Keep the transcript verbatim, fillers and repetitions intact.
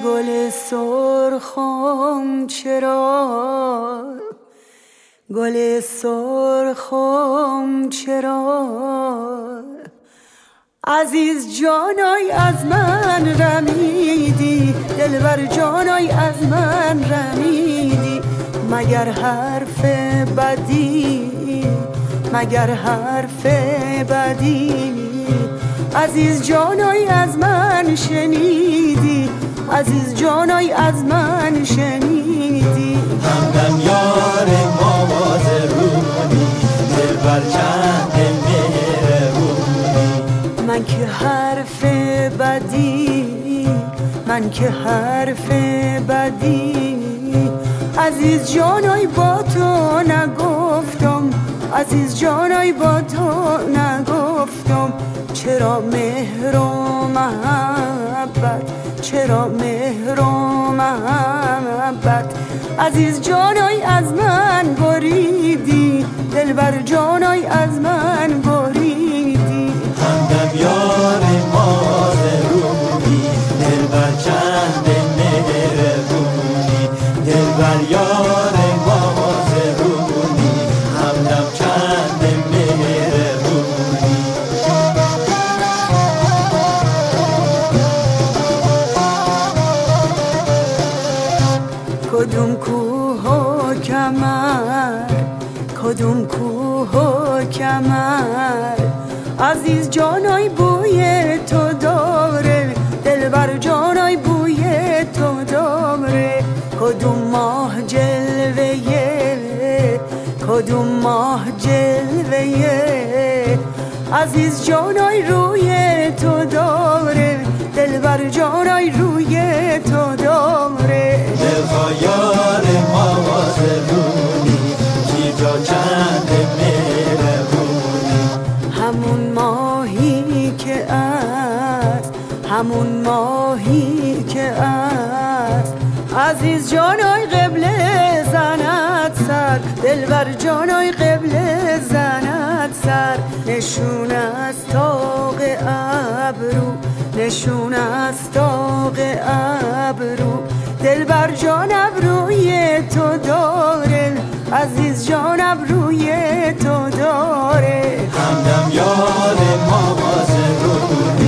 گل سرخم چرا، گل سرخم چرا، عزیز جانای از من رمیدی، دلبر جانای از من رمیدی، مگر حرف بدی، مگر حرف بدی، عزیز جانای از من شنیدی، عزیز جانای از من شنیدی. همدم یار مواز رونی، دلبر چند مهربونی، من که حرف بدی، من که حرف بدی، عزیز جانای با تو نگفتم، عزیز جانای با تو نگفتم، چرا مهر و محبت، چرا مهر و محبت، عزیز جانای از من بریدی، دلبر جانای از من بریدی. همدم یار مواز رونی، دلبر چند مهربونی، دلبر یار مواز رونی، همدم چند مهربونی. کدوم کوه و کمر، کدوم کوه و کمر، عزیز جانای بوی تو داره، دلبر جانای بوی تو داره، کدوم ماه جلوه، کدوم ماه جلوه، عزیز جانای روی تو داره، دلبر جانای روی تو داره. دلخواه یار مواز رونی، کی جا چند مهربونی، همون ماهی که است، همون ماهی که است، عزیز جانای قبله زند سر، دلبر جانای قبله زند سر، نشون از طاق ابرو، نشون از طاق ابرو، دلبر جان ابروی تو داره، عزیز جان ابروی تو داره. همدم یار مواز رونی،